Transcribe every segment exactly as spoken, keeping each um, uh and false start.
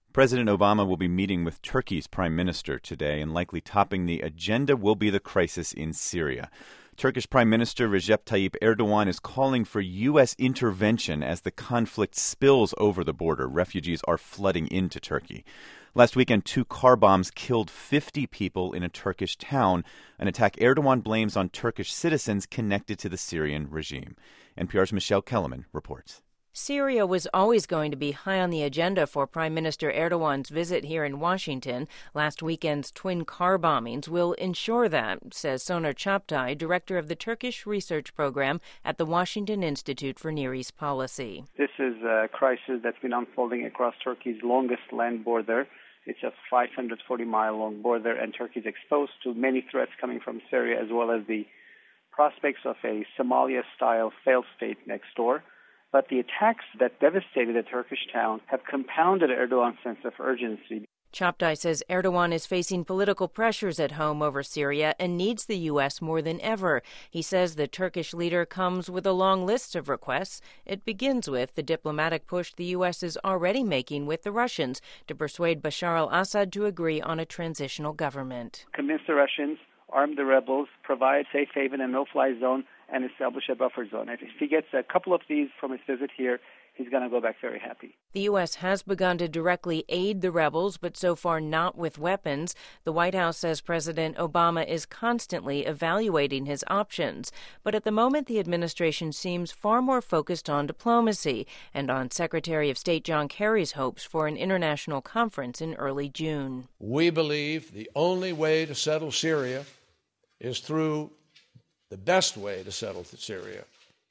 President Obama will be meeting with Turkey's prime minister today, and likely topping the agenda will be the crisis in Syria. Turkish Prime Minister Recep Tayyip Erdogan is calling for U S intervention as the conflict spills over the border. Refugees are flooding into Turkey. Last weekend, two car bombs killed fifty people in a Turkish town, an attack Erdogan blames on Turkish citizens connected to the Syrian regime. N P R's Michelle Kellerman reports. Syria was always going to be high on the agenda for Prime Minister Erdogan's visit here in Washington. Last weekend's twin car bombings will ensure that, says Soner Çaptay, director of the Turkish research program at the Washington Institute for Near East Policy. This is a crisis that's been unfolding across Turkey's longest land border. It's a five hundred forty mile long border, and Turkey is exposed to many threats coming from Syria, as well as the prospects of a Somalia-style failed state next door. But the attacks that devastated a Turkish town have compounded Erdogan's sense of urgency. Çaptay says Erdogan is facing political pressures at home over Syria and needs the U S more than ever. He says the Turkish leader comes with a long list of requests. It begins with the diplomatic push the U S is already making with the Russians to persuade Bashar al-Assad to agree on a transitional government. Convince the Russians, arm the rebels, provide safe haven and no-fly zone, and establish a buffer zone. If he gets a couple of these from his visit here, he's going to go back very happy. The U S has begun to directly aid the rebels, but so far not with weapons. The White House says President Obama is constantly evaluating his options. But at the moment, the administration seems far more focused on diplomacy and on Secretary of State John Kerry's hopes for an international conference in early June. We believe the only way to settle Syria is through the best way to settle Syria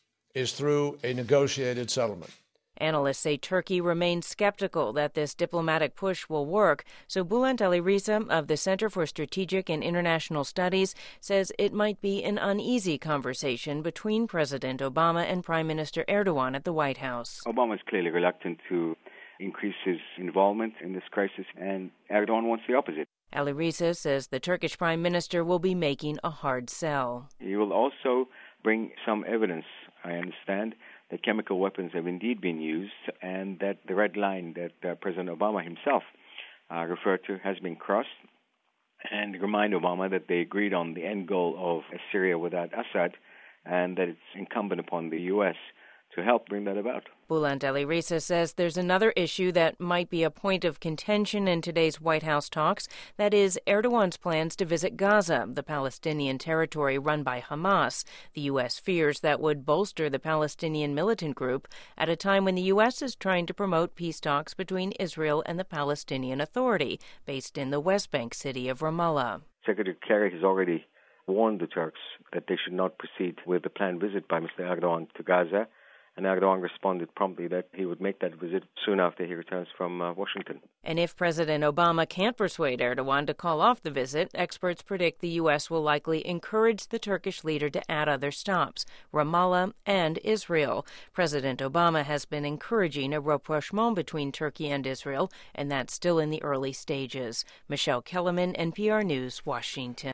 is through a negotiated settlement. Analysts say Turkey remains skeptical that this diplomatic push will work, so Bülent Alireza of the Center for Strategic and International Studies says it might be an uneasy conversation between President Obama and Prime Minister Erdogan at the White House. Obama is clearly reluctant to increase his involvement in this crisis, and Erdogan wants the opposite. Alireza says the Turkish Prime Minister will be making a hard sell. He will also bring some evidence, I understand, that chemical weapons have indeed been used and that the red line that uh, President Obama himself uh, referred to has been crossed, and remind Obama that they agreed on the end goal of a Syria without Assad and that it's incumbent upon the U S to help bring that about. Bülent Alireza says there's another issue that might be a point of contention in today's White House talks. That is Erdogan's plans to visit Gaza, the Palestinian territory run by Hamas. The U S fears that would bolster the Palestinian militant group at a time when the U S is trying to promote peace talks between Israel and the Palestinian Authority, based in the West Bank city of Ramallah. Secretary Kerry has already warned the Turks that they should not proceed with the planned visit by Mister Erdogan to Gaza. And Erdogan responded promptly that he would make that visit soon after he returns from uh, Washington. And if President Obama can't persuade Erdogan to call off the visit, experts predict the U S will likely encourage the Turkish leader to add other stops, Ramallah and Israel. President Obama has been encouraging a rapprochement between Turkey and Israel, and that's still in the early stages. Michelle Kellerman, N P R News, Washington.